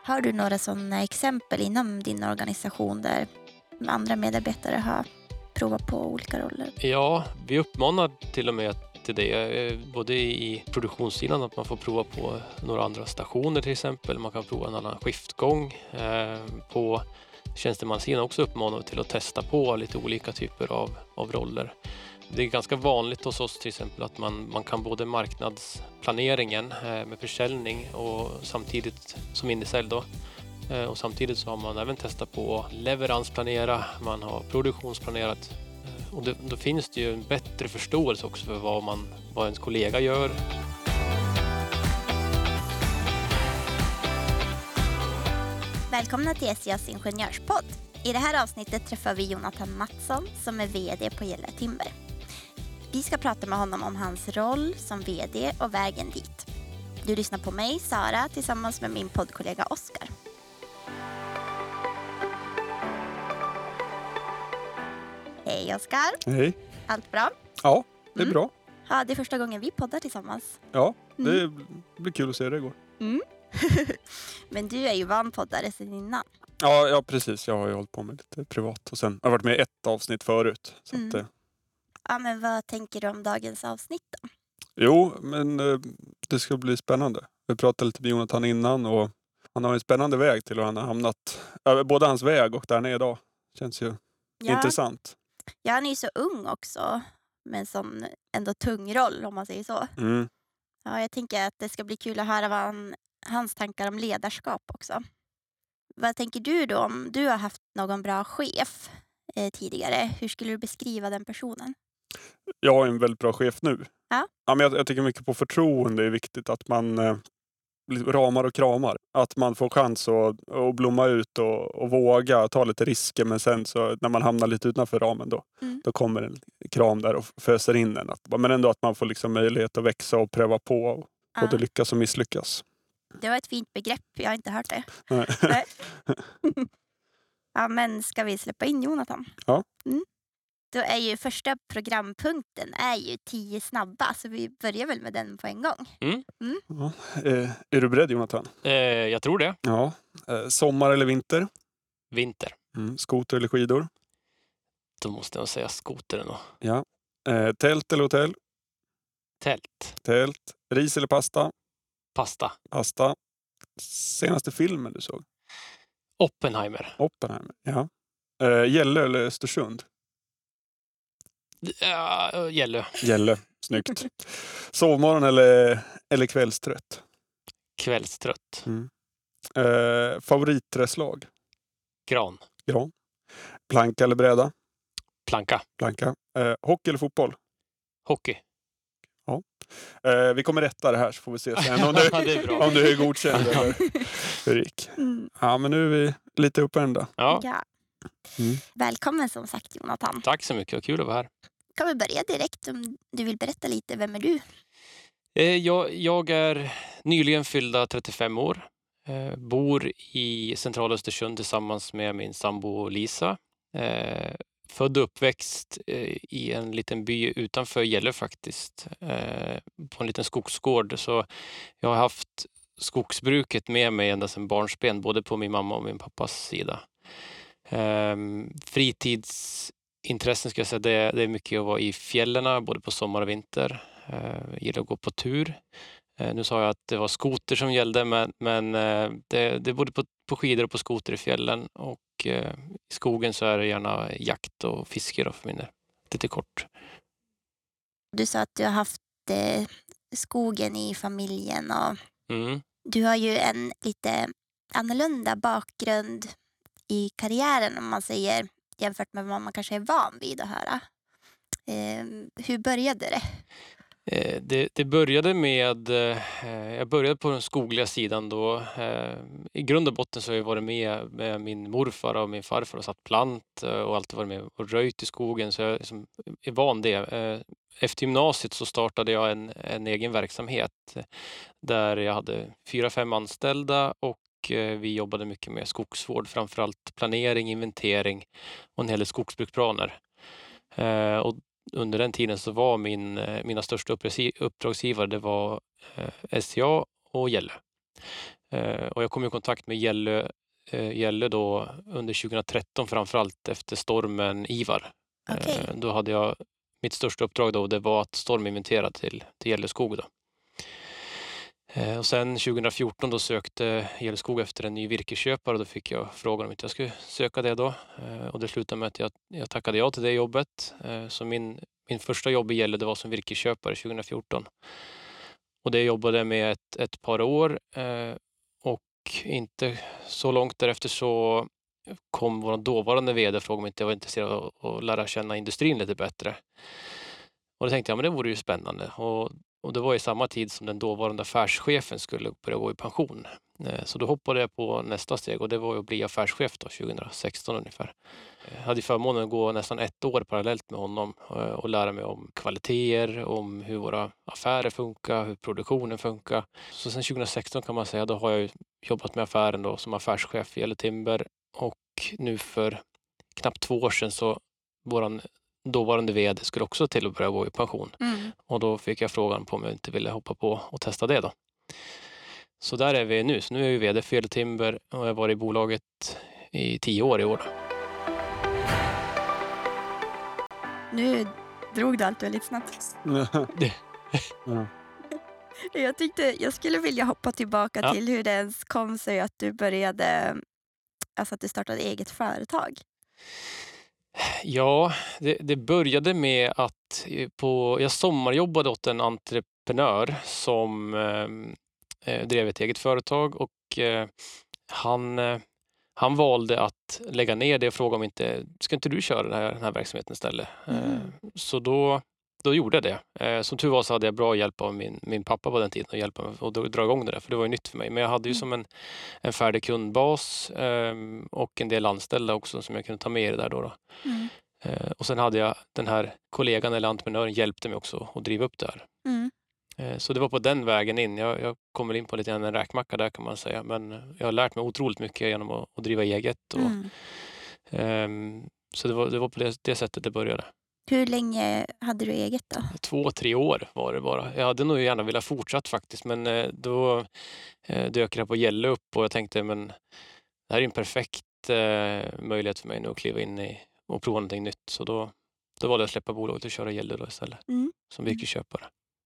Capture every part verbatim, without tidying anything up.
Har du några sådana exempel inom din organisation där andra medarbetare har provat på olika roller? Ja, vi uppmanar till och med till det. Både i produktionssidan att man får prova på några andra stationer till exempel. Man kan prova en annan skiftgång. På tjänstemannssidan också uppmanar vi till att testa på lite olika typer av, av roller. Det är ganska vanligt hos oss till exempel att man, man kan både marknadsplaneringen med försäljning och samtidigt som indesälj då. Och samtidigt så har man även testat på leveransplanera, man har produktionsplanerat. Och det, då finns det ju en bättre förståelse också för vad, man, vad ens kollega gör. Välkomna till S C A:s ingenjörspodd. I det här avsnittet träffar vi Jonathan Mattsson som är vd på Gälle Timber. Vi ska prata med honom om hans roll som vd och vägen dit. Du lyssnar på mig, Sara, tillsammans med min poddkollega Oskar. Hej Oskar. Hej. Allt bra? Ja, det är Mm. bra. Ja, det är första gången vi poddar tillsammans. Ja, det Mm. blir kul att se hur det går. Mm. Men du är ju van poddare sedan innan. Ja, ja, precis. Jag har ju hållit på med lite privat och sen har jag varit med i ett avsnitt förut. Så Mm. att, eh, Ja, men vad tänker du om dagens avsnitt då? jo, men eh, det ska bli spännande. Vi pratade lite med Jonathan innan och han har en spännande väg till och han har hamnat, äh, både hans väg och där han är idag. Känns ju Ja, intressant. ja, han är ju så ung också. Med en sån ändå tung roll om man säger så. Mm. Ja, jag tänker att det ska bli kul att höra vad han, hans tankar om ledarskap också. Vad tänker du då om du har haft någon bra chef eh, tidigare? Hur skulle du beskriva den personen? Jag är en väldigt bra chef nu. Ja. Ja, men jag, jag tycker mycket på förtroende är viktigt. Att man eh, ramar och kramar. Att man får chans att, att blomma ut och, och våga ta lite risker. Men sen så när man hamnar lite utanför ramen då, Mm. då kommer en kram där och föser in en. Att, men ändå att man får liksom möjlighet att växa och pröva på. Och Ja, både lyckas och misslyckas. det var ett fint begrepp. Jag har inte hört det. Nej. Nej. Ja, men ska vi släppa in Jonathan? Ja. Mm. Då är ju första programpunkten är ju tio snabba. Så vi börjar väl med den på en gång. Ja. Eh, är du beredd, Jonathan? Eh, jag tror det. Ja. Eh, sommar eller vinter? Vinter. Mm. Skoter eller skidor? Då måste jag säga skotern och Ja. Eh, tält eller hotell? tält. Tält. Ris eller pasta? Pasta. Pasta. Senaste filmen du såg? Oppenheimer. Oppenheimer. Ja. Eh, Gälle eller Östersund? Ja, Gällö. Gälle. Snyggt. Sovmorgon eller, eller kvällstrött? Kvällstrött. Mm. Eh, favoritträslag? Gran. Gran. Planka eller bräda? Planka. Planka. Eh, hockey eller fotboll? Hockey. Eh, vi kommer rätta det här så får vi se sen om du, Ja, det är bra. om du är godkänd eller hur det gick. Mm. Ja, men nu är vi lite uppvända. Ja, Ja. Mm. Välkommen som sagt Jonathan. tack så mycket. Vad kul att vara här. Kan vi börja direkt om du vill berätta lite. Vem är du? Eh, Jag, jag är nyligen fyllda trettiofem år. Eh, bor i centrala Östersund tillsammans med min sambo Lisa. Eh, född och uppväxt eh, i en liten by utanför Gällö faktiskt. Eh, på en liten skogsgård. Så jag har haft skogsbruket med mig ända sedan barnsben. Både på min mamma och min pappas sida. Eh, fritidsintressen ska jag säga. Det, det är mycket att vara i fjällen både på sommar och vinter. Jag gillar att gå på tur. Nu sa jag att det var skoter som gällde, men, men det, det är både på, på skidor och på skoter i fjällen. Och eh, i skogen så är det gärna jakt och fiske då för min del. Lite kort. Du sa att du har haft eh, skogen i familjen och Mm. du har ju en lite annorlunda bakgrund i karriären om man säger jämfört med vad man kanske är van vid att höra. Eh, hur började det? Eh, Det, det började med, eh, jag började på den skogliga sidan då. Eh, I grund och botten så har jag varit med med min morfar och min farfar och satt plant eh, och alltid varit med och röjt i skogen, så jag liksom är van det. Eh, Efter gymnasiet så startade jag en, en egen verksamhet eh, där jag hade fyra, fem anställda och eh, vi jobbade mycket med skogsvård, framförallt planering, inventering och en hel del skogsbruksplaner. Eh, Och under den tiden så var min, mina största uppdragsgivare det var S C A och Gällö. Eh, och jag kom i kontakt med Gällö, eh, Gällö då under tjugohundratretton, framförallt efter stormen Ivar. Okej. Eh, då hade jag mitt största uppdrag då, det var att storminventera till, till Gällö skog då. Eh, och sen tjugohundrafjorton då sökte Gällö skog efter en ny virkesköpare och då fick jag frågan om inte jag skulle söka det då. Eh, och det slutade med att jag, jag tackade ja till det jobbet. Eh, så min, min första jobb i Gällö, det var som virkesköpare tjugohundrafjorton. Och det jobbade med ett, ett par år eh, och inte så långt därefter så kom vår dåvarande vd och frågade om inte jag var intresserad av att lära känna industrin lite bättre. Och då tänkte jag, men det vore ju spännande. Och, och det var i samma tid som den dåvarande affärschefen skulle börja gå i pension. Eh, Så då hoppade jag på nästa steg och det var ju att bli affärschef då, tjugohundrasexton ungefär. Jag hade förmånen att gå nästan ett år parallellt med honom eh, och lära mig om kvaliteter, om hur våra affärer funkar, hur produktionen funkar. Så sen tjugohundrasexton kan man säga, då har jag jobbat med affären då som affärschef i Gällö Timber och nu för knappt två år sedan så våran dåvarande vd skulle också till att börja gå i pension. Mm. Och då fick jag frågan på om jag inte ville hoppa på och testa det då. Så där är vi nu. Så nu är jag vd för Gällö Timber och jag har varit i bolaget i tio år i år. Nu drog du allt väldigt snabbt. Ja. Jag tyckte jag skulle vilja hoppa tillbaka Ja. till hur det ens kom sig att du började, alltså att du startade eget företag. Ja, det, det började med att på, jag sommarjobbade åt en entreprenör som eh, drev ett eget företag och eh, han, eh, han valde att lägga ner det och fråga om inte, ska inte du köra den här, den här verksamheten istället? Mm. Eh, så då, då gjorde jag det. Eh, som tur var så hade jag bra hjälp av min, min pappa på den tiden att hjälpa mig och då, dra igång det där, för det var ju nytt för mig. Men jag hade ju Mm. som en, en färdig kundbas eh, och en del anställda också som jag kunde ta med i det där då. då. Mm. Eh, och sen hade jag den här kollegan eller entreprenören hjälpte mig också att driva upp det här. Mm. Eh, så det var på den vägen in. Jag, jag kommer in på lite grann en räkmacka där kan man säga. Men jag har lärt mig otroligt mycket genom att, att driva eget. Och, Mm. ehm, så det var, det var på det, det sättet det började. Hur länge hade du eget då? Två, tre år var det bara. Jag hade nog gärna velat fortsätta faktiskt. Men eh, då eh, dök det på Gällö upp och jag tänkte men det här är en perfekt eh, möjlighet för mig nu att kliva in i och prova någonting nytt. Så då, då valde jag att släppa bolaget och köra Gällö då istället. Mm. Som virkesköpare.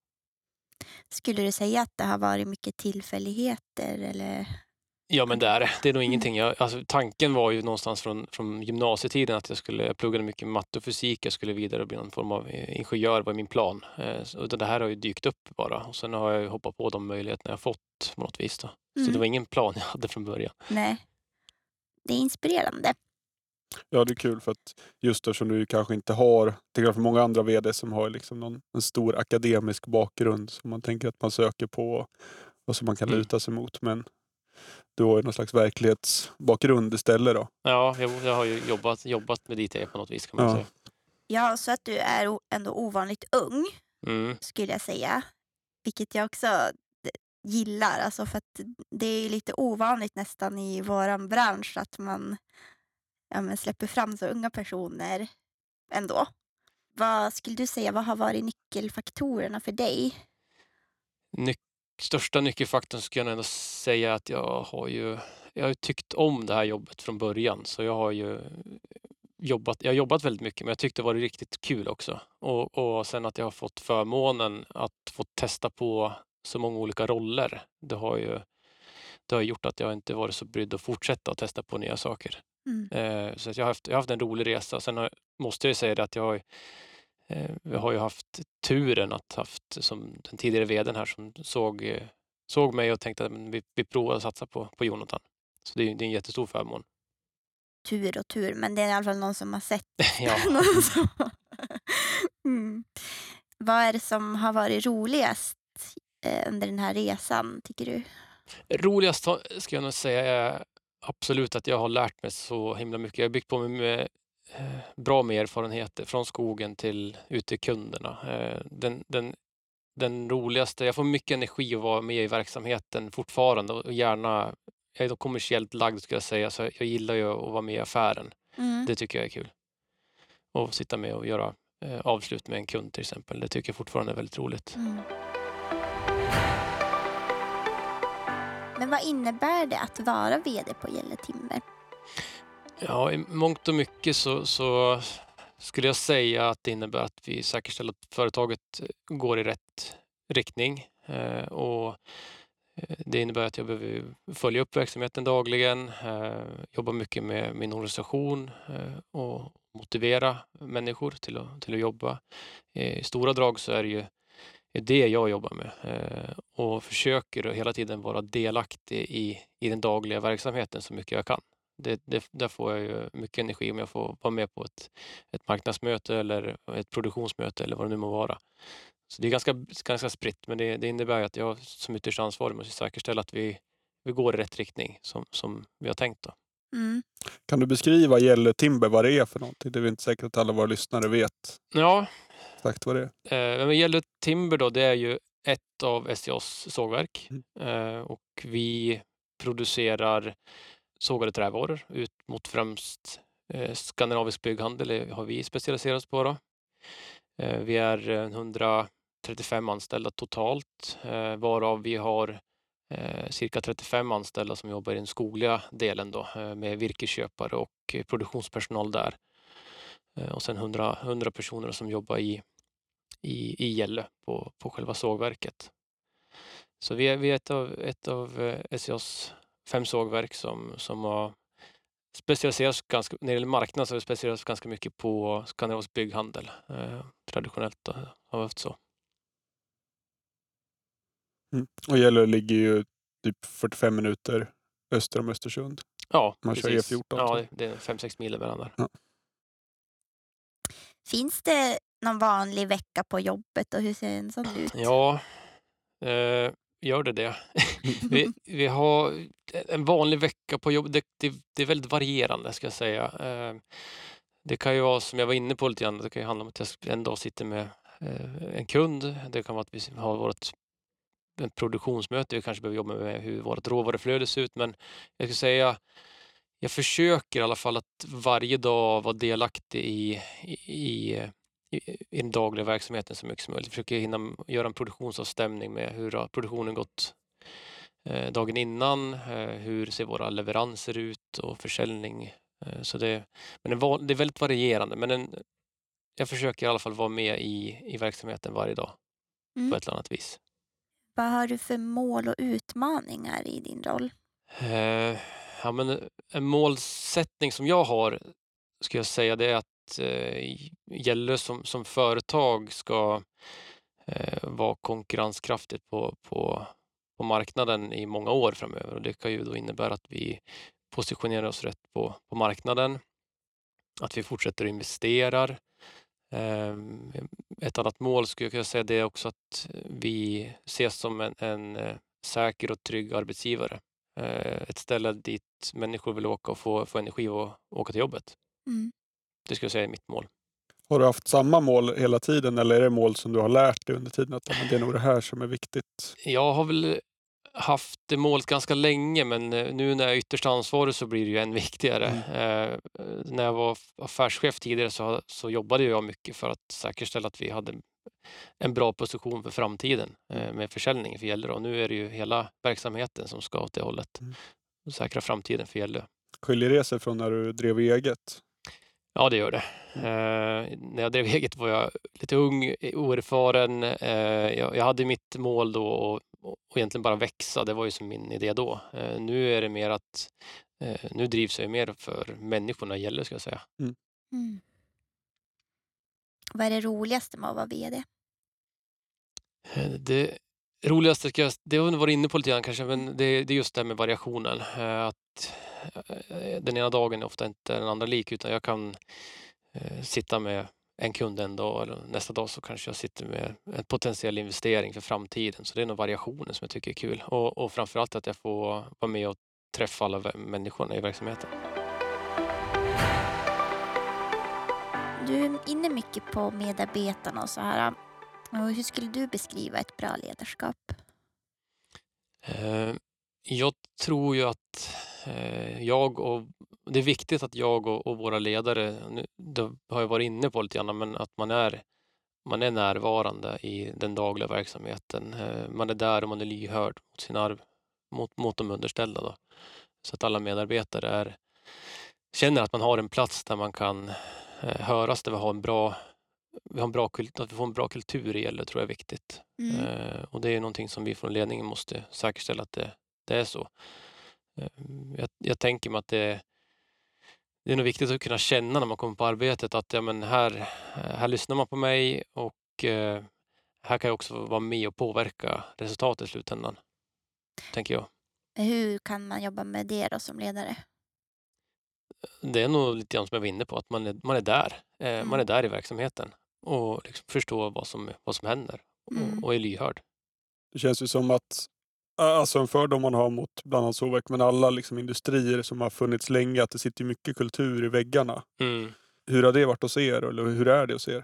Skulle du säga att det har varit mycket tillfälligheter eller? Ja men det är det. Det är nog ingenting. Jag, alltså, tanken var ju någonstans från, från gymnasietiden att jag skulle jag pluggade mycket matte och fysik. Jag skulle vidare bli någon form av ingenjör var min plan. Eh, så det här har ju dykt upp bara. Och sen har jag hoppat på de möjligheterna jag fått på något vis då. Så Mm. det var ingen plan jag hade från början. Nej. Det är inspirerande. Ja, det är kul för att just eftersom du kanske inte har, till skillnad från många andra vd som har liksom någon, en stor akademisk bakgrund som man tänker att man söker på och som man kan Mm. luta sig mot. Men du har ju någon slags verklighetsbakgrund istället då. Ja, jag, jag har ju jobbat, jobbat med I T på något vis kan man Ja. säga. Ja, så att du är o- ändå ovanligt ung Mm. skulle jag säga. Vilket jag också d- gillar. Alltså för att det är lite ovanligt nästan i våran bransch att man, ja, men släpper fram så unga personer ändå. Vad skulle du säga, vad har varit nyckelfaktorerna för dig? Nyc- största nyckelfaktorn skulle jag nog ändå säga att jag har ju jag har ju tyckt om det här jobbet från början. Så jag har ju jobbat, jag har jobbat väldigt mycket men jag tyckte det var riktigt kul också. Och, och sen att jag har fått förmånen att få testa på så många olika roller. Det har ju det har gjort att jag inte varit så brydd att fortsätta att testa på nya saker. Mm. Eh, så att jag, har haft, jag har haft en rolig resa. Sen har, måste jag säga det att jag har, eh, jag har ju haft turen att haft som den tidigare vdn här som såg, eh, såg mig och tänkte att men vi, vi provar att satsa på, på Jonathan. Så det är, det är en jättestor förmån. Tur och tur, men det är i alla fall någon som har sett. Ja. Någon som... mm. Vad är det som har varit roligast eh, under den här resan, tycker du? Roligast har- ska jag nog säga är absolut att jag har lärt mig så himla mycket. Jag har byggt på mig med eh, bra med erfarenheter från skogen till ut till kunderna. Eh, den, den, den roligaste, jag får mycket energi att vara med i verksamheten fortfarande och gärna, jag är då kommersiellt lagd skulle jag säga, så jag gillar ju att vara med i affären. Mm. Det tycker jag är kul. Och sitta med och göra eh, avslut med en kund till exempel. Det tycker jag fortfarande är väldigt roligt. Mm. Men vad innebär det att vara vd på Gälle Timber? Ja, i mångt och mycket så, så skulle jag säga att det innebär att vi säkerställer att företaget går i rätt riktning. Eh, och det innebär att jag behöver följa upp verksamheten dagligen, eh, jobba mycket med min organisation eh, och motivera människor till att, till att jobba. I stora drag så är det ju är det jag jobbar med eh, och försöker hela tiden vara delaktig i, i den dagliga verksamheten så mycket jag kan. Det, det, där får jag ju mycket energi om jag får vara med på ett, ett marknadsmöte eller ett produktionsmöte eller vad det nu må vara. Så det är ganska, ganska spritt, men det, det innebär att jag som ytterst ansvarig måste säkerställa att vi, vi går i rätt riktning som, som vi har tänkt. Då. Mm. Kan du beskriva Gälle Timber, vad det är för någonting? Det är inte säkert att alla våra lyssnare vet Ja, exakt vad det är. eh, men Gälle Timber då, det är ju ett av S C A:s sågverk Mm. eh, och vi producerar sågade trävaror ut mot främst eh, skandinavisk bygghandel, det har vi specialiserat oss på. Då. Eh, vi är etthundratrettiofem anställda totalt, eh, varav vi har eh, cirka trettiofem anställda som jobbar i den skogliga delen då, eh, med virkesköpare och eh, produktionspersonal där. Eh, och sen hundra, hundra personer som jobbar i, i, i Gälle på, på själva sågverket. Så vi är, vi är ett av, ett av eh, S C A:s fem sågverk som, som har specialiserats ganska, när det gäller marknad så har vi specialiserats ganska mycket på skandinavisk bygghandel. Eh, traditionellt då, har vi haft så. Mm. Och Gälle ligger ju typ fyrtiofem minuter öster om Östersund. Ja, Man precis. kör E fjorton. Ja, det, det är fem sex mil emellan där. Ja. Finns det någon vanlig vecka på jobbet och hur ser en sån ut? Ja, eh, gör det det. vi, vi har en vanlig vecka på jobb. Det, det, det är väldigt varierande ska jag säga. Eh, det kan ju vara som jag var inne på lite grann. Det kan ju handla om att jag en dag sitter med eh, en kund. Det kan vara att vi har vårt en produktionsmöte. Vi kanske behöver jobba med hur vårt råvaruflöde ser ut. Men jag skulle säga jag försöker i alla fall att varje dag vara delaktig i, i, i, i den dagliga verksamheten så mycket som möjligt. Jag försöker hinna göra en produktionsavstämning med hur har produktionen gått eh, dagen innan. Eh, hur ser våra leveranser ut och försäljning. Eh, så det, men det, det är väldigt varierande. Men en, jag försöker i alla fall vara med i, i verksamheten varje dag Mm. på ett eller annat vis. Vad har du för mål och utmaningar i din roll? Eh, ja, men en målsättning som jag har ska jag säga det är att eh, Gälle som, som företag ska eh, vara konkurrenskraftigt på, på, på marknaden i många år framöver. Och det kan ju då innebära att vi positionerar oss rätt på, på marknaden, att vi fortsätter att investera. Eh, ett annat mål skulle jag kunna säga det är också att vi ses som en, en säker och trygg arbetsgivare. Ett ställe dit människor vill åka och få, få energi och åka till jobbet. Mm. Det skulle jag säga är mitt mål. Har du haft samma mål hela tiden eller är det mål som du har lärt dig under tiden? Att men det är nog det här som är viktigt. Jag har väl haft det målet ganska länge men nu när jag är ytterst ansvarig så blir det ju än viktigare. Mm. Eh, när jag var affärschef tidigare så, så jobbade jag mycket för att säkerställa att vi hade en bra position för framtiden eh, med försäljning för Gälle. Och nu är det ju hela verksamheten som ska åt det hållet. Mm. Säkra framtiden för Gälle. Skiljer det sig från när du drev eget? Ja, det gör det. Mm. Eh, när jag drev eget var jag lite ung, oerfaren. Eh, jag, jag hade mitt mål då och, och egentligen bara växa. Det var ju som min idé då. Eh, nu är det mer att eh, nu drivs jag mer för människorna i Gälle ska jag säga. Mm. Mm. Vad är det roligaste med att vara vd? Det roligaste, ska jag, det har vi varit inne på lite grann kanske, men det, det är just det här med variationen. Att den ena dagen är ofta inte den andra lik, utan jag kan eh, sitta med en kund en dag eller nästa dag så kanske jag sitter med en potentiell investering för framtiden. Så det är nog variationen som jag tycker är kul. Och, och framförallt att jag får vara med och träffa alla människorna i verksamheten. Du är inne mycket på medarbetarna och så här. Och hur skulle du beskriva ett bra ledarskap? Eh, jag tror ju att eh, jag och det är viktigt att jag och, och våra ledare, nu, det har jag varit inne på lite grann, men att man är, man är närvarande i den dagliga verksamheten. Eh, man är där och man är lyhörd mot sina mot, mot de underställda då. Så att alla medarbetare är, känner att man har en plats där man kan eh, höras, där vi har en bra, vi har en bra kultur, att vi får en bra kultur i Gällö, tror jag är viktigt. Mm. Eh, och det är någonting som vi från ledningen måste säkerställa att det, det är så. Eh, jag, jag tänker mig att det, det är nog viktigt att kunna känna när man kommer på arbetet att ja, men här, här lyssnar man på mig och eh, här kan jag också vara med och påverka resultatet i slutändan, tänker jag. Hur kan man jobba med det då som ledare? Det är nog lite grann som jag var inne på, att man är, man är där. Eh, Mm. Man är där i verksamheten och liksom förstår vad som, vad som händer och, Mm. och är lyhörd. Det känns ju som att alltså en fördom man har mot bland annat sågverk, men alla liksom industrier som har funnits länge, att det sitter mycket kultur i väggarna. Mm. Hur har det varit hos er, eller hur är det hos er?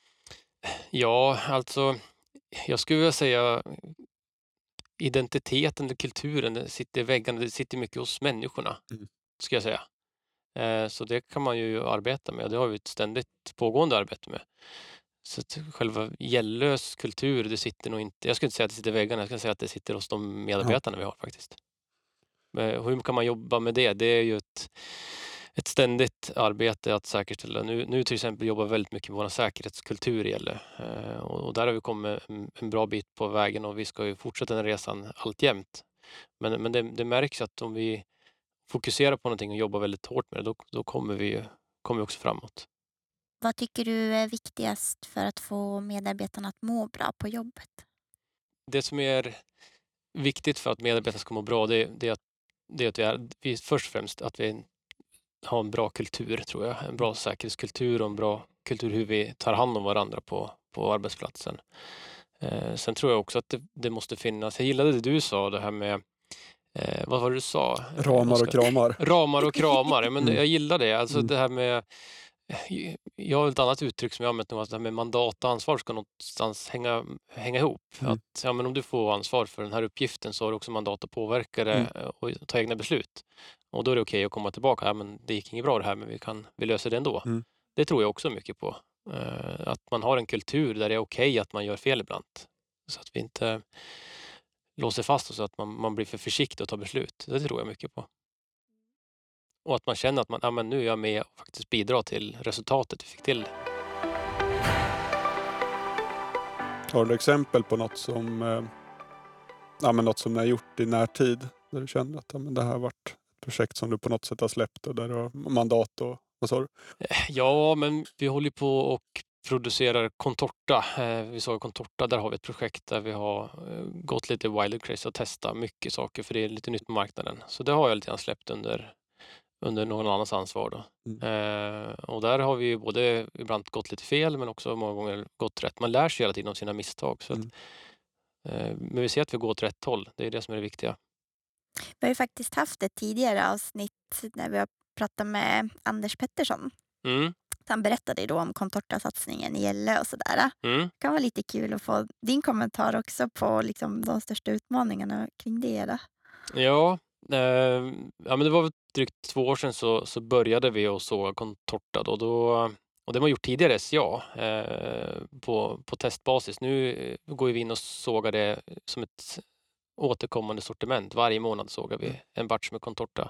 Ja, alltså jag skulle vilja säga identiteten, eller kulturen, det sitter i väggarna, det sitter mycket hos människorna, Mm. ska jag säga. Eh, så det kan man ju arbeta med, det har vi ett ständigt pågående arbete med. Så att själva Gällös kultur, det sitter nog inte, jag skulle inte säga att det sitter i väggarna, jag skulle säga att det sitter hos de medarbetarna vi har faktiskt. Men hur kan man jobba med det? Det är ju ett, ett ständigt arbete att säkerställa. Nu, nu till exempel jobbar vi väldigt mycket med vår säkerhetskultur i Gällö. Eh, och, och där har vi kommit en, en bra bit på vägen och vi ska ju fortsätta den resan alltjämt. Men, men det, det märks att om vi fokuserar på någonting och jobbar väldigt hårt med det, då, då kommer vi, kommer vi också framåt. Vad tycker du är viktigast för att få medarbetarna att må bra på jobbet? Det som är viktigt för att medarbetarna ska må bra, det, det är att, det är att vi, är, vi först och främst att vi har en bra kultur, tror jag. En bra säkerhetskultur och en bra kultur hur vi tar hand om varandra på, på arbetsplatsen. Eh, sen tror jag också att det, det måste finnas, jag gillade det du sa, det här med eh, vad var det du sa? Ramar och kramar. Ramar och kramar, men Mm. jag gillar det. Alltså Mm. det här med, jag har ett annat uttryck som jag har använt nu, att det här med mandat och ansvar ska någonstans hänga, hänga ihop. Mm. Att, ja, men om du får ansvar för den här uppgiften så har du också mandat att påverka det Mm. och ta egna beslut. Och då är det okej att komma tillbaka. Ja, men det gick inget bra det här, men vi, kan, vi löser det ändå. Mm. Det tror jag också mycket på. Uh, att man har en kultur där det är okej att man gör fel ibland. Så att vi inte låser fast oss, så att man, man blir för försiktig att ta beslut. Det tror jag mycket på. Och att man känner att man, ja, men nu är jag med och faktiskt bidrar till resultatet vi fick till. Har du exempel på något som, eh, ja, men något som ni har gjort i närtid? Där du känner att ja, men det här har varit ett projekt som du på något sätt har släppt och där du har mandat och vad sa du? Ja, men vi håller på och producerar Contorta. Eh, vi sa Contorta, där har vi ett projekt där vi har eh, gått lite wild and crazy och testat mycket saker, för det är lite nytt på marknaden. Så det har jag lite grann släppt under under någon annans ansvar då. Mm. Eh, och där har vi ju både ibland gått lite fel, men också många gånger gått rätt. Man lär sig hela tiden om sina misstag. Så Mm. att, eh, men vi ser att vi går åt rätt håll. Det är det som är det viktiga. Vi har ju faktiskt haft ett tidigare avsnitt när vi har pratat med Anders Pettersson. Mm. Han berättade ju då om Contorta-satsningen i Gällö och sådär. Mm. Det kan vara lite kul att få din kommentar också på liksom de största utmaningarna kring det. Då. Ja, eh, ja, men det var väl drygt två år sedan så, så började vi att såga Contorta. Då, då, och det var gjort tidigare, ja, eh, på, på testbasis. Nu går vi in och sågar det som ett återkommande sortiment. Varje månad sågar vi en batch med Contorta.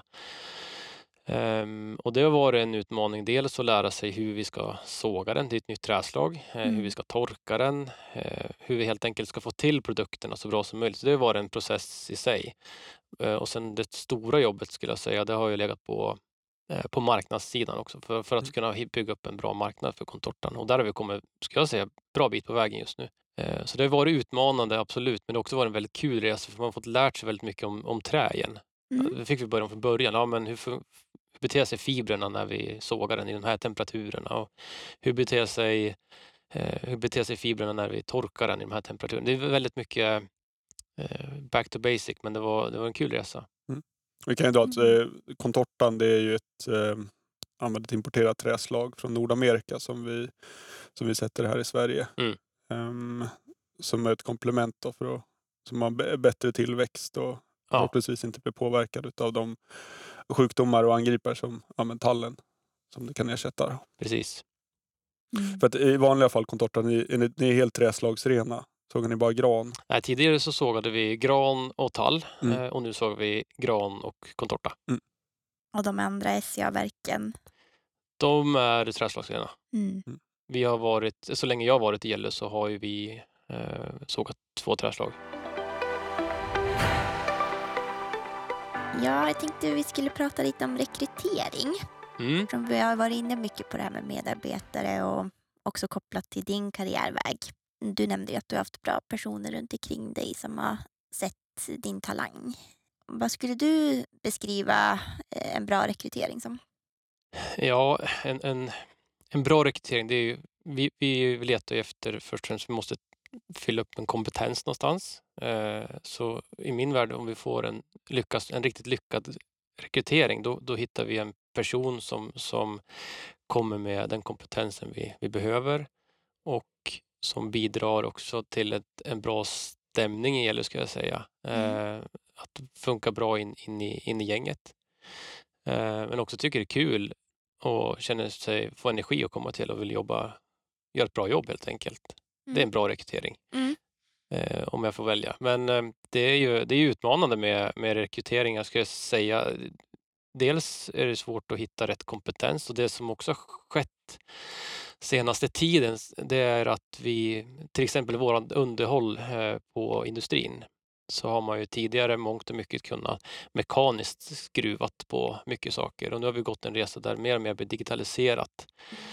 Um, och det har varit en utmaning, dels att lära sig hur vi ska såga den, det är ett nytt träslag, eh, Mm. hur vi ska torka den, eh, hur vi helt enkelt ska få till produkterna så bra som möjligt. Så det har varit en process i sig. Eh, och sen det stora jobbet, skulle jag säga, det har ju legat på, eh, på marknadssidan också, för, för att Mm. kunna hi- bygga upp en bra marknad för Contortan. Och där har vi kommit, ska jag säga, bra bit på vägen just nu. Eh, så det har varit utmanande, absolut, men det har också varit en väldigt kul resa, för man har fått lärt sig väldigt mycket om, om trä igen. Mm. Det fick vi börja från början. Ja, men hur, fun- hur beter sig fibrerna när vi sågar den i de här temperaturerna? Och hur beter sig, eh, hur beter sig fibrerna när vi torkar den i de här temperaturerna? Det är väldigt mycket eh, back to basic, men det var, det var en kul resa. Vi kan ju dra att eh, Contortan, det är ju ett, eh, ett importerat träslag från Nordamerika som vi, som vi sätter här i Sverige. Mm. Um, som är ett komplement då för att som har b- bättre tillväxt och Ja, förhoppningsvis inte blir påverkad av de sjukdomar och angripare som ja, men tallen som det kan ersätta. Då. precis. Mm. För att i vanliga fall Contortan, ni, ni, ni är helt träslagsrena. Sågar ni bara gran? Nej, tidigare så sågade vi gran och tall Mm. eh, och nu sågar vi gran och contorta. Och de andra S C A-verken. De är träslagsrena. Mm. Vi har varit, så länge jag har varit i Gällö så har ju vi eh, sågat två träslag. Ja, jag tänkte vi skulle prata lite om rekrytering. Mm. För vi har varit inne mycket på det här med medarbetare och också kopplat till din karriärväg. Du nämnde ju att du har haft bra personer runt omkring dig som har sett din talang. Vad skulle du beskriva eh, en bra rekrytering som? Ja, en, en, en bra rekrytering, det är ju, vi, vi letar ju efter först och främst, vi måste fylla upp en kompetens någonstans. Eh, så i min värld, om vi får en, lyckas, en riktigt lyckad rekrytering, då, då hittar vi en person som, som kommer med den kompetensen vi, vi behöver och som bidrar också till ett, en bra stämning i Gällö, ska jag säga. Eh, att funka bra in, in, i, in i gänget. Eh, men också tycker det är kul och känner sig, få energi att komma till och vill jobba, göra ett bra jobb helt enkelt. Mm. Det är en bra rekrytering. Mm. Eh, om jag får välja. Men eh, det är ju det är utmanande med, med rekryteringar, ska jag säga. Dels är det svårt att hitta rätt kompetens och det som också har skett senaste tiden, det är att vi, till exempel vårt underhåll eh, på industrin, så har man ju tidigare mångt och mycket kunnat mekaniskt skruvat på mycket saker och nu har vi gått en resa där mer och mer blir digitaliserat.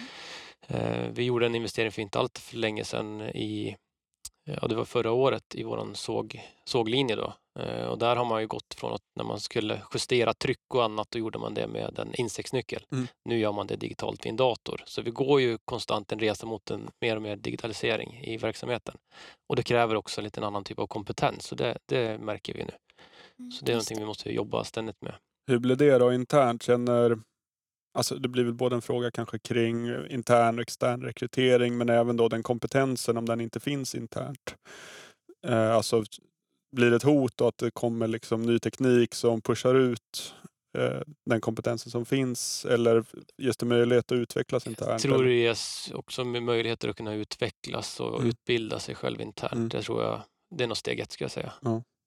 Eh, vi gjorde en investering för inte allt för länge sedan i, ja, det var förra året i våran såg, såglinje då. Eh, och där har man ju gått från att när man skulle justera tryck och annat, då gjorde man det med en insektsnyckel. Mm. Nu gör man det digitalt vid en dator. Så vi går ju konstant en resa mot en mer och mer digitalisering i verksamheten. Och det kräver också en lite annan typ av kompetens. Så det, det märker vi nu. Så det är någonting vi måste jobba ständigt med. Hur blir det då internt? Känner, alltså det blir väl både en fråga kanske kring intern och extern rekrytering, men även då den kompetensen om den inte finns internt. Eh, alltså blir det ett hot då att det kommer liksom ny teknik som pushar ut eh, den kompetensen som finns, eller ges det möjlighet att utvecklas internt? Jag tror eller? det ges också med möjligheter att kunna utvecklas och Mm. utbilda sig själv internt. Mm. Det tror jag, det är nog steg ett, ska jag säga.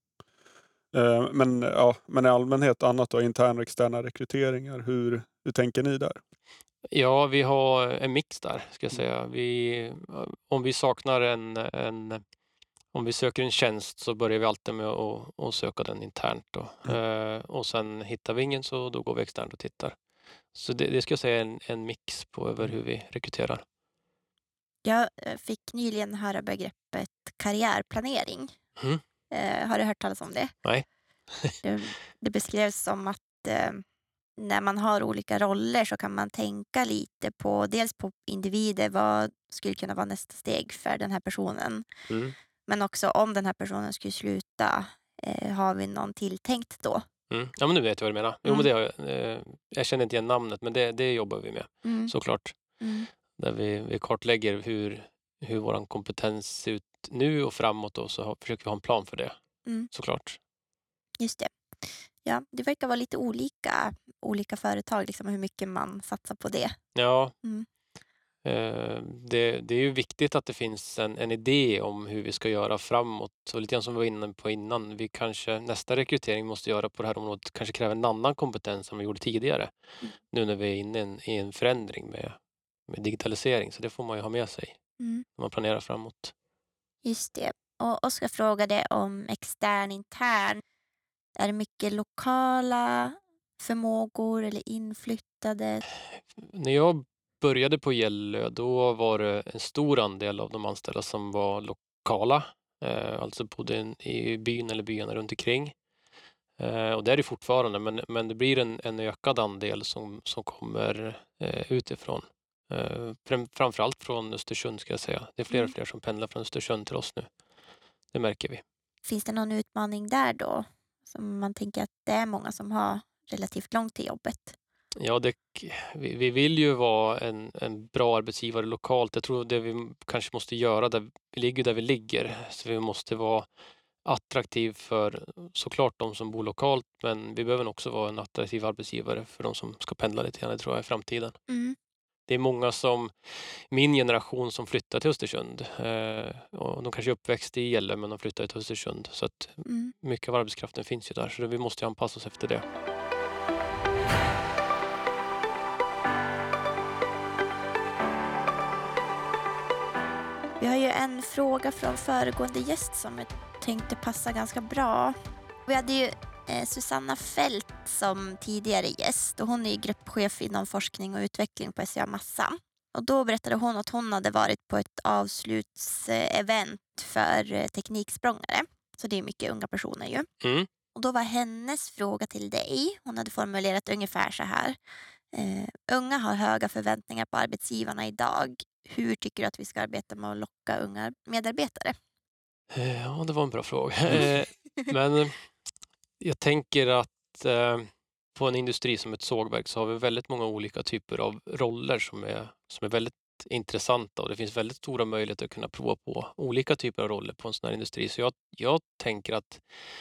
Eh, men, ja, men i allmänhet annat då, interna och externa rekryteringar, hur, hur tänker ni där? Ja, vi har en mix där, ska jag säga. Vi, om vi saknar en, en om vi söker en tjänst så börjar vi alltid med att, att söka den internt då. Mm. Eh, och sen hittar vi ingen, så då går vi externt och tittar. Så det, det ska jag säga är en, en mix på över hur vi rekryterar. Jag eh, fick nyligen höra begreppet karriärplanering. Mm. Eh, har du hört talas om det? Nej. det, det beskrevs som att eh, när man har olika roller så kan man tänka lite på dels på individer, vad skulle kunna vara nästa steg för den här personen. Mm. Men också om den här personen skulle sluta, eh, har vi någon tilltänkt då? Mm. Ja, men nu vet jag vad du menar. Jo, Mm. men det, har jag, eh, jag känner inte igen namnet, men det, det jobbar vi med, Mm. såklart. Mm. Där vi, vi kartlägger hur, hur vår kompetens ser ut nu och framåt, och så har, försöker vi ha en plan för det, Mm. såklart. Just det. Ja, det verkar vara lite olika, olika företag, liksom, hur mycket man satsar på det. Ja, Mm. eh, det, det är ju viktigt att det finns en, en idé om hur vi ska göra framåt. Och lite grann som vi var inne på innan, vi kanske nästa rekrytering måste göra på det här området kanske kräver en annan kompetens än vi gjorde tidigare. Mm. Nu när vi är inne i en, i en förändring med, med digitalisering, så det får man ju ha med sig Mm. när man planerar framåt. Just det. Och Oskar frågade om extern, intern. Är det mycket lokala förmågor eller inflyttade? När jag började på Gällö, då var det en stor andel av de anställda som var lokala. Eh, alltså bodde i byn eller byarna runt omkring. Eh, och det är det fortfarande, men, men det blir en, en ökad andel som, som kommer eh, utifrån. Eh, fram, framförallt från Östersund, ska jag säga. Det är fler och Mm. fler som pendlar från Östersund till oss nu. Det märker vi. Finns det någon utmaning där då? Som man tänker att det är många som har relativt långt till jobbet. Ja, det, vi, vi vill ju vara en, en bra arbetsgivare lokalt. Jag tror det vi kanske måste göra, där vi ligger där vi ligger. Så vi måste vara attraktiv för såklart de som bor lokalt, men vi behöver också vara en attraktiv arbetsgivare för de som ska pendla lite grann, det tror jag, i framtiden. Mm. det är många som min generation som flyttar till Östersund. Eh, och de kanske är uppväxt i Gällö men de flyttar till Östersund. Så att Mm. mycket av arbetskraften finns ju där. Så vi måste ju anpassa oss efter det. Vi har ju en fråga från föregående gäst som jag tänkte passa ganska bra. Vi hade ju eh, Susanna Fält som tidigare gäst och hon är gruppchef inom forskning och utveckling på S C A Massa. Och då berättade hon att hon hade varit på ett avslutsevent för eh, tekniksprångare. Så det är mycket unga personer ju. Mm. Och då var hennes fråga till dig, hon hade formulerat ungefär så här. Eh, unga har höga förväntningar på arbetsgivarna idag. Hur tycker du att vi ska arbeta med att locka unga medarbetare? Eh, Ja, det var en bra fråga. Eh, Men eh, jag tänker att eh, på en industri som ett sågverk så har vi väldigt många olika typer av roller som är, som är väldigt intressanta och det finns väldigt stora möjligheter att kunna prova på olika typer av roller på en sån här industri. Så jag, jag tänker att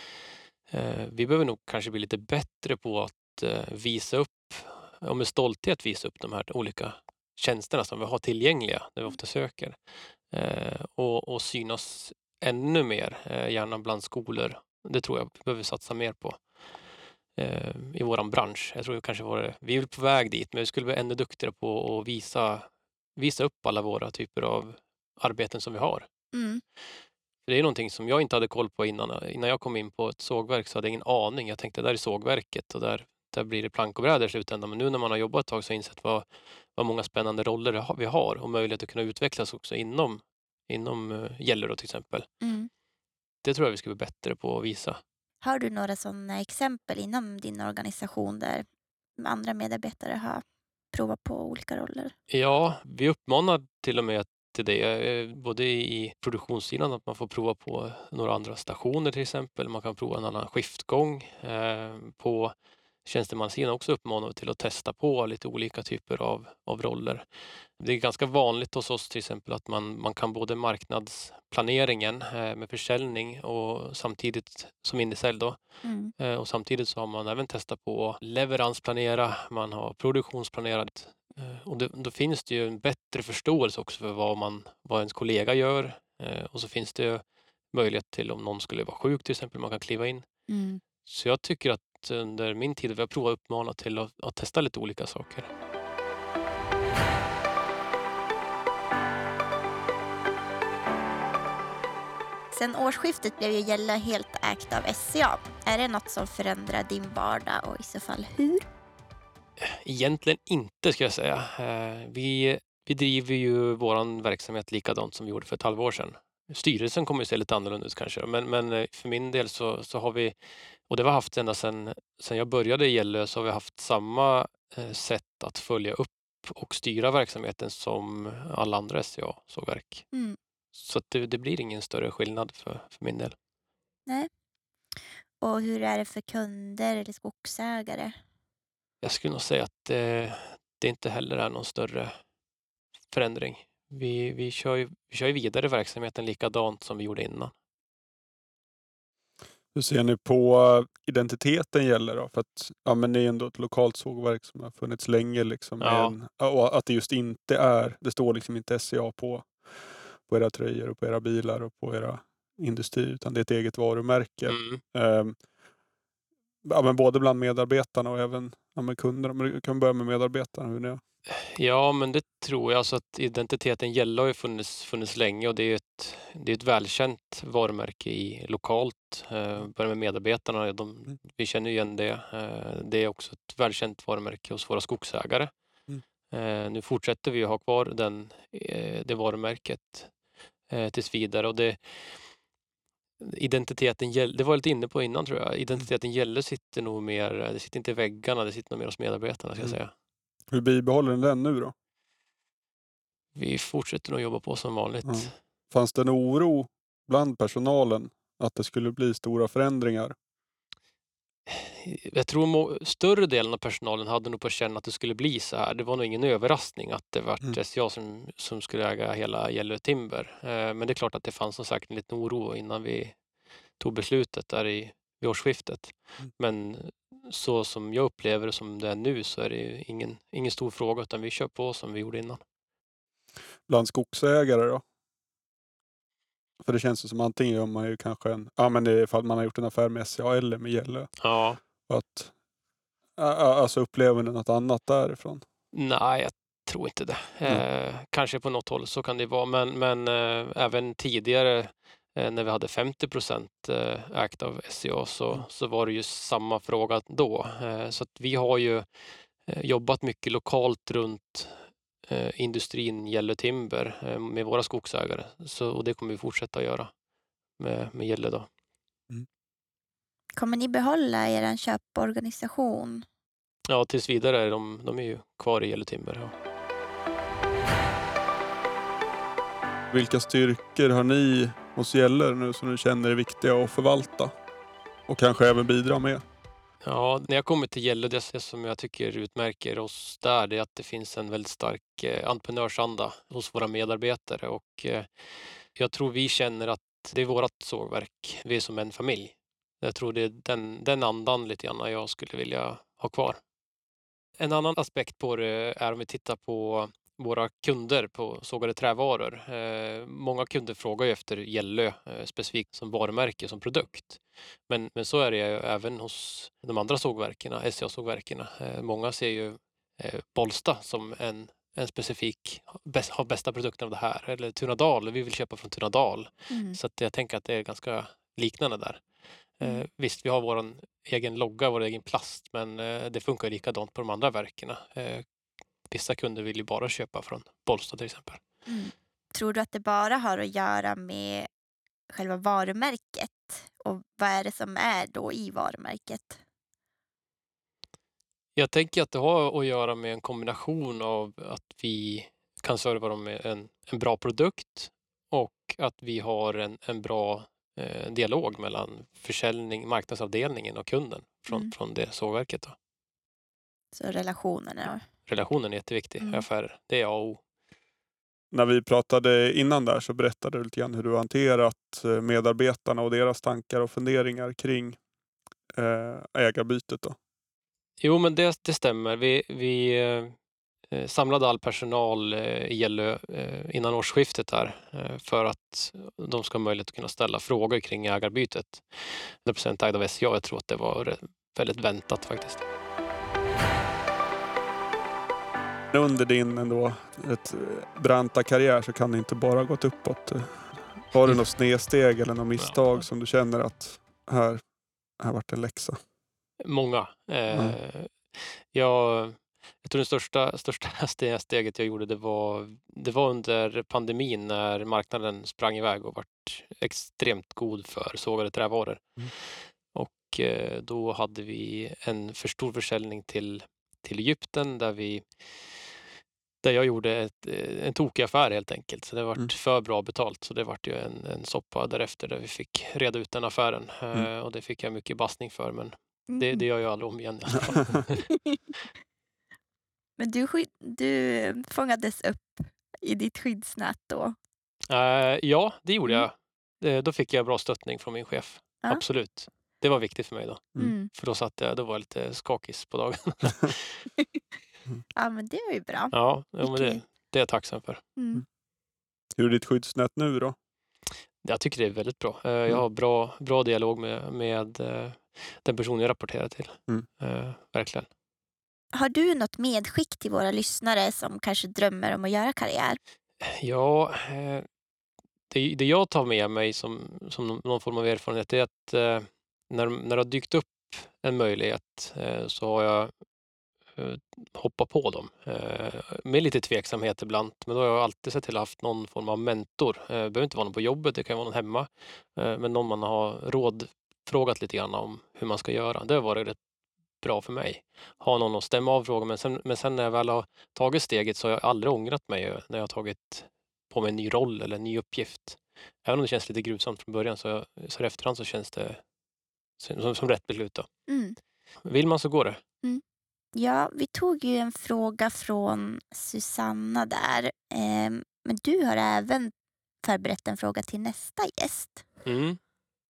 eh, vi behöver nog kanske bli lite bättre på att eh, visa upp, och med stolthet visa upp de här olika tjänsterna som vi har tillgängliga när vi ofta söker. Eh, och, och synas ännu mer, eh, gärna bland skolor. Det tror jag vi behöver satsa mer på eh, i våran bransch. Jag tror det kanske var, vi är på väg dit, men vi skulle bli ännu duktigare på att visa, visa upp alla våra typer av arbeten som vi har. Mm. För det är någonting som jag inte hade koll på innan. Innan jag kom in på ett sågverk så hade jag ingen aning. Jag tänkte där är sågverket och där, där blir det plank och brädor i slutändan. Men nu när man har jobbat ett tag så har jag insett vad, vad många spännande roller vi har och möjlighet att kunna utvecklas också inom, inom uh, Gällö till exempel. Mm. Det tror jag vi ska bli bättre på att visa. Har du några sådana exempel inom din organisation där andra medarbetare har provat på olika roller? Ja, vi uppmanar till och med till det, eh, både i produktionssidan att man får prova på några andra stationer till exempel. Man kan prova en annan skiftgång. Eh, på tjänstemannasidan också uppmanar vi till att testa på lite olika typer av, av roller. Det är ganska vanligt hos oss till exempel att man, man kan både marknadsplaneringen eh, med försäljning och samtidigt som indesälj då. Mm. Eh, och samtidigt så har man även testat på att leveransplanera, man har produktionsplanerat. Eh, och det, då finns det ju en bättre förståelse också för vad, man, vad ens kollega gör. Eh, och så finns det möjlighet till om någon skulle vara sjuk till exempel, man kan kliva in. Mm. Så jag tycker att under min tid vi har provat uppmana till att, att testa lite olika saker. Sen årsskiftet blev ju Gällö helt ägt av S C A. Är det något som förändrar din vardag och i så fall hur? Egentligen inte ska jag säga. Eh, Vi, vi driver ju våran verksamhet likadant som vi gjorde för ett halvår sedan. Styrelsen kommer ju se lite annorlunda ut kanske. Men, men eh, för min del så, så har vi, och det har vi haft ända sedan, sedan jag började i Gällö, så har vi haft samma eh, sätt att följa upp och styra verksamheten som alla andra S C A-sågverk. Mm. Så att det, det blir ingen större skillnad för, för min del. Nej. Och hur är det för kunder eller skogsägare? Jag skulle nog säga att det, det inte heller är någon större förändring. Vi, vi, kör ju, vi kör ju vidare verksamheten likadant som vi gjorde innan. Hur ser ni på identiteten gäller då? För att ja, men det är ändå ett lokalt sågverk som har funnits länge liksom. Ja. En, och att det just inte är, det står liksom inte S C A på, på era tröjor och på era bilar och på era industri, utan det är ett eget varumärke. Mm. Um, ja, men både bland medarbetarna och även ja, med kunderna. Men du kan börja med medarbetarna. Hur ni Ja, men det tror jag. Alltså att identiteten Gällö har ju funnits, funnits länge och det är ett, det är ett välkänt varumärke i lokalt. Eh, börja med medarbetarna, de, vi känner igen det. Eh, det är också ett välkänt varumärke hos våra skogsägare. Mm. Eh, nu fortsätter vi att ha kvar den, eh, det varumärket eh, tills vidare. Och det, identiteten Gällö, det var jag lite inne på innan tror jag. Identiteten Gällö sitter nog mer, det sitter inte i väggarna, det sitter nog mer hos medarbetarna ska jag Mm. säga. Hur bibehåller den den nu då? Vi fortsätter nog jobba på som vanligt. Ja. Fanns det en oro bland personalen att det skulle bli stora förändringar? Jag tror må, större delen av personalen hade nog på att känna att det skulle bli så här. Det var nog ingen överraskning att det var Mm. S C A som, som skulle äga hela Gällö Timber. Eh, men det är klart att det fanns som sagt en liten oro innan vi tog beslutet där i vid årsskiftet. Mm. Men så som jag upplever det som det är nu så är det ju ingen, ingen stor fråga utan vi kör på som vi gjorde innan. Bland skogsägare då? För det känns ju som antingen gör man ju kanske en, ja men det är för att man har gjort en affär med S C A eller med Gällö. Ja, Att, ä- ä- alltså upplever ni något annat därifrån? nej jag tror inte det. Eh, kanske på något håll så kan det vara men, men eh, även tidigare eh, när vi hade femtio procent eh, ägt av S C A så, Mm. så var det ju samma fråga då. Eh, så att vi har ju eh, jobbat mycket lokalt runt eh, industrin Gällö Timber eh, med våra skogsägare. Så, och det kommer vi fortsätta göra med, med Gällö då. Kommer ni behålla er köporganisation? Ja, tills vidare är de, de är ju kvar i Gällö Timber. Ja. Vilka styrkor har ni hos Gällö nu som ni känner är viktiga att förvalta? Och kanske även bidra med? Ja, när jag kommer till Gällö, det som jag tycker utmärker oss där, det är att det finns en väldigt stark eh, entreprenörsanda hos våra medarbetare och eh, jag tror vi känner att det är vårt sågverk, vi är som en familj. Jag tror det är den, den andan lite grann jag skulle vilja ha kvar. En annan aspekt på det är om vi tittar på våra kunder på sågade trävaror. Eh, många kunder frågar ju efter Gällö eh, specifikt som varumärke, som produkt. Men, men så är det ju även hos de andra sågverken, S C A-sågverken. Eh, många ser ju eh, Bollsta som en, en specifik, bäst, har bästa produkten av det här. Eller Tunadal, vi vill köpa från Tunadal. Mm. Så att jag tänker att det är ganska liknande där. Mm. Eh, visst, vi har vår egen logga, vår egen plast, men eh, det funkar likadant på de andra verken. Eh, vissa kunder vill ju bara köpa från Bollsta till exempel. Mm. Tror du att det bara har att göra med själva varumärket? Och vad är det som är då i varumärket? Jag tänker att det har att göra med en kombination av att vi kan serva dem med en, en bra produkt och att vi har en, en bra eh, dialog mellan försäljning, marknadsavdelningen och kunden från, Mm. från det sågverket. Då. Så relationerna. Relationen är jätteviktig Mm. i affärer. Det är A och O. När vi pratade innan där så berättade du lite grann hur du har hanterat eh, medarbetarna och deras tankar och funderingar kring eh, ägarbytet då. Jo, men det, det stämmer. Vi, vi eh, samlade all personal eh, i Gällö eh, innan årsskiftet där eh, för att de ska ha möjlighet att kunna ställa frågor kring ägarbytet. hundra procent ägd av S C A. Jag tror att det var re- väldigt väntat faktiskt. Under din ändå ett eh, branta karriär så kan det inte bara ha gått uppåt. Har du något snedsteg eller något misstag Ja. som du känner att här har varit en läxa? Många. Eh, Mm. jag, jag tror det största, största ste- steget jag gjorde det var, det var under pandemin när marknaden sprang iväg och vart extremt god för sågade trävaror. Mm. Och eh, då hade vi en för stor försäljning till, till Egypten där vi där jag gjorde ett, eh, en tokig affär helt enkelt. Så det vart Mm. för bra betalt. Så det vart ju en, en soppa därefter där vi fick reda ut den affären. Mm. Eh, och det fick jag mycket bassning för. Men Mm. det, det gör jag aldrig om igen i alla fall. Men du, sky- du fångades upp i ditt skyddsnät då? Eh, ja, det gjorde Mm. jag. Eh, då fick jag bra stöttning från min chef. Ja. Absolut. Det var viktigt för mig då. Mm. Mm. För då satt jag, då var jag lite skakis på dagen. Ja, men det var ju bra. ja, ja, men det, Okej. det är jag tacksam för. Mm. Hur är ditt skyddsnät nu då? Jag tycker det är väldigt bra. Eh, jag Mm. har bra, bra dialog med, med eh, den person jag rapporterar till. Mm. Eh, verkligen. Har du något medskick till våra lyssnare som kanske drömmer om att göra karriär? Ja, eh, det, det jag tar med mig som, som någon form av erfarenhet är att eh, när, när det har dykt upp en möjlighet eh, så har jag eh, hoppat på dem. Eh, med lite tveksamhet ibland, men då har jag alltid sett till att ha haft någon form av mentor. Eh, det behöver inte vara någon på jobbet, det kan vara någon hemma. Eh, men någon man har rådfrågat lite grann om hur man ska göra. Det har varit rätt bra för mig. Ha någon att stämma av frågan. Men sen, men sen när jag väl har tagit steget så har jag aldrig ångrat mig när jag har tagit på mig en ny roll eller en ny uppgift. Även om det känns lite gruvsamt från början så, så i efterhand så känns det som, som rätt beslut. Då. Mm. Vill man så går det. Ja, vi tog ju en fråga från Susanna där. Ehm, men du har även förberett en fråga till nästa gäst. Mm.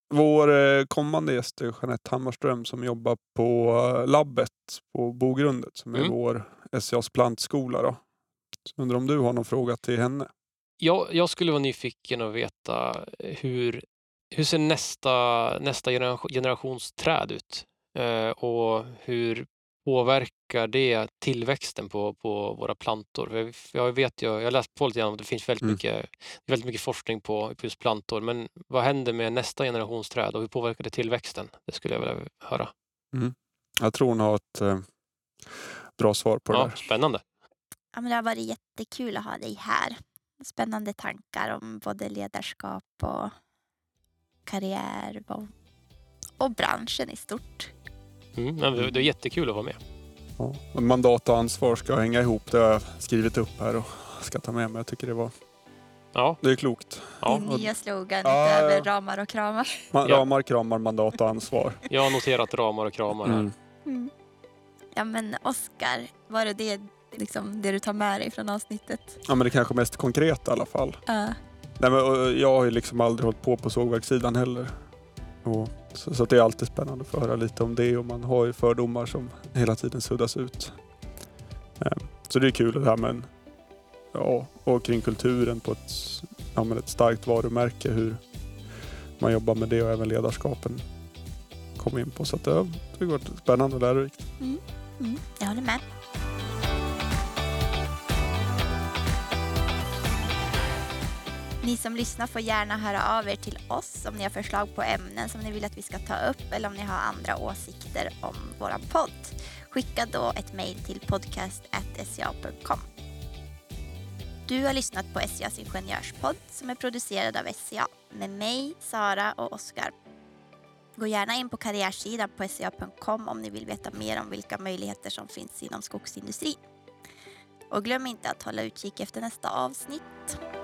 Vår eh, kommande gäst är Jeanette Hammarström som jobbar på eh, labbet på Bogrundet som är Mm. vår S C A:s plantskola. Då. Så undrar om du har någon fråga till henne? Jag, jag skulle vara nyfiken att veta hur, hur ser nästa, nästa generation, generationsträd ut? Eh, och hur påverkar det tillväxten på, på våra plantor? För Jag, jag vet ju, jag har läst på lite grann om att det finns väldigt, Mm. mycket, väldigt mycket forskning på just plantor. Men vad händer med nästa generationsträd och hur påverkar det tillväxten? Det skulle jag vilja höra. Jag tror hon har ett eh, bra svar på det Ja, där. spännande. Ja, men det har varit jättekul att ha dig här. Spännande tankar om både ledarskap och karriär och, och branschen i stort. Mm, men det är jättekul att vara med. Ja. Mandat och ansvar ska hänga ihop. Det har jag skrivit upp här och ska ta med mig. Jag tycker det var Ja, det är klokt. ja. Din nya slogan Ja, ja, utöver ja. ramar och kramar. Man, Ja. Ramar, kramar, mandat och ansvar. Jag har noterat ramar och kramar här. Mm. Mm. Ja men Oskar, var det det, liksom, det du tar med dig från avsnittet? Ja, men det är kanske mest konkret i alla fall. Ja. Nej, men, och jag har ju liksom aldrig hållit på på sågverkssidan heller. Och, så, så att det är alltid spännande att få höra lite om det. Och man har ju fördomar som hela tiden suddas ut. Eh, Så det är kul det här med en, ja, och kring kulturen på ett, ja, men ett starkt varumärke. Hur man jobbar med det och även ledarskapen kom in på. Så att det har det har varit spännande och lärorikt. Mm. Mm. Jag håller med. Ni som lyssnar får gärna höra av er till oss om ni har förslag på ämnen som ni vill att vi ska ta upp eller om ni har andra åsikter om våran podd. Skicka då ett mejl till podcast at s c a punkt com. Du har lyssnat på S C A:s ingenjörspodd som är producerad av S C A med mig, Sara och Oskar. Gå gärna in på karriärsidan på s c a punkt com om ni vill veta mer om vilka möjligheter som finns inom skogsindustrin. Och glöm inte att hålla utkik efter nästa avsnitt.